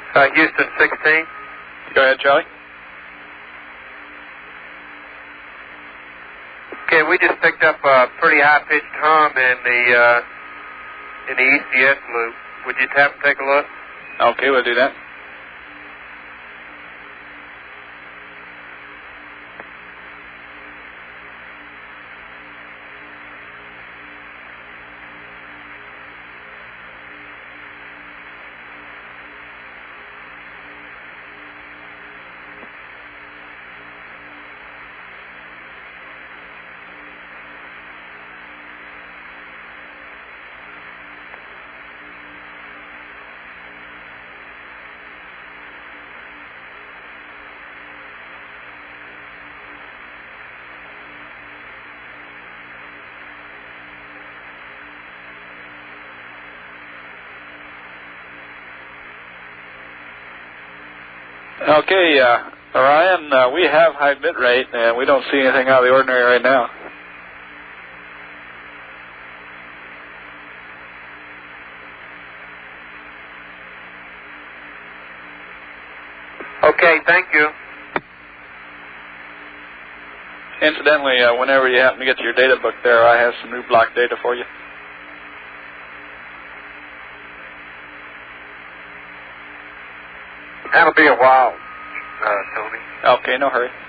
Houston 16. Go ahead, Charlie. Okay, we just picked up a pretty high-pitched hum in the ECS loop. Would you tap and take a look? Okay, we'll do that. Okay, Orion, we have high bit rate, and we don't see anything out of the ordinary right now. Okay, thank you. Incidentally, whenever you happen to get to your data book there, I have some new block data for you. That'll be a while, Tony. Okay, no hurry.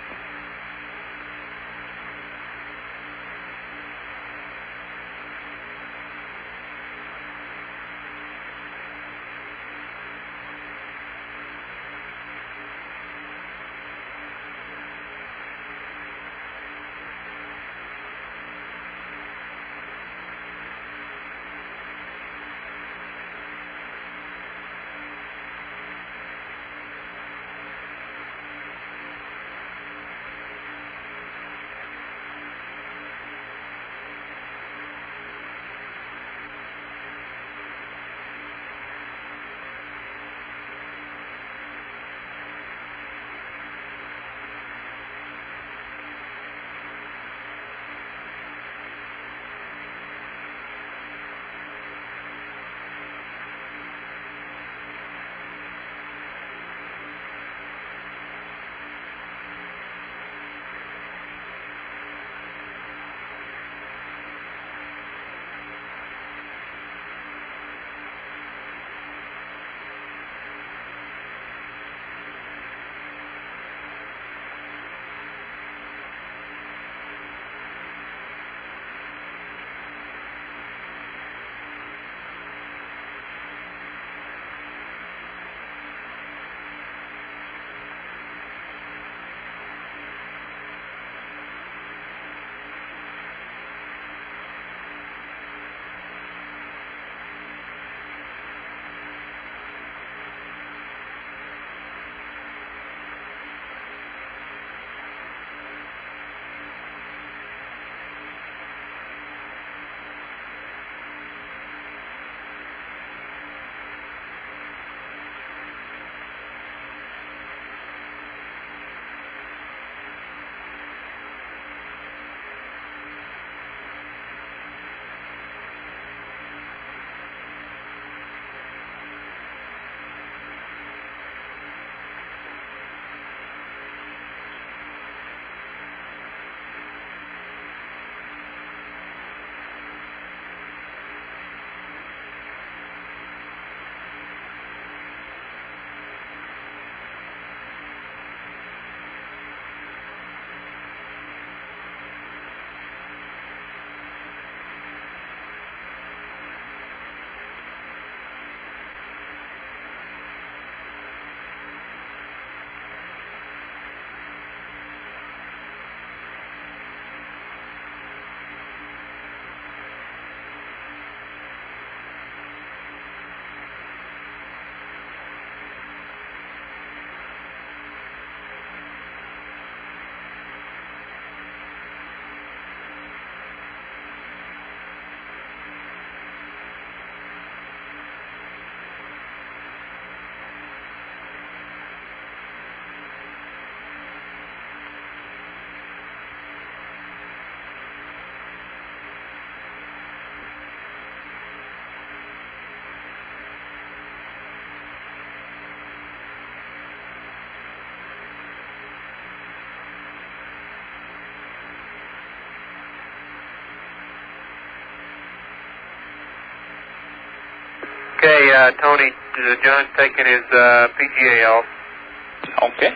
Tony, John's taking his PGA off. Okay.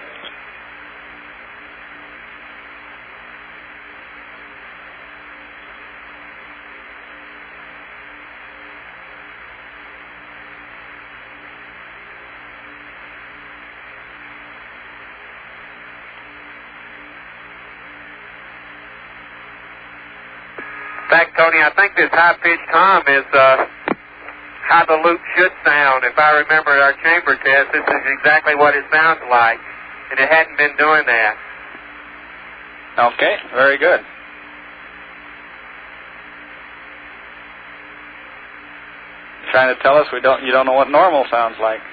In fact, Tony, I think this high-pitched hum is how the loop should sound. If I remember our chamber test, this is exactly what it sounds like, and it hadn't been doing that. Okay, very good. Trying to tell us you don't know what normal sounds like.